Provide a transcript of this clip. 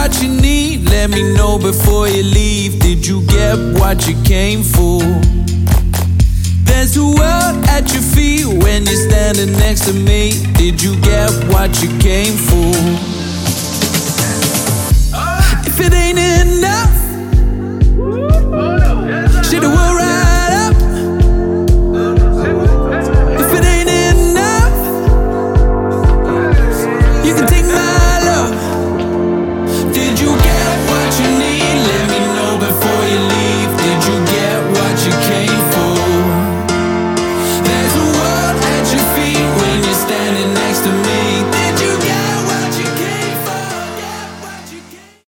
what you need, let me know before you leave. Did you get what you came for? There's a world at your feet when you're standing next to me. Did you get what you came for? If it ain't enough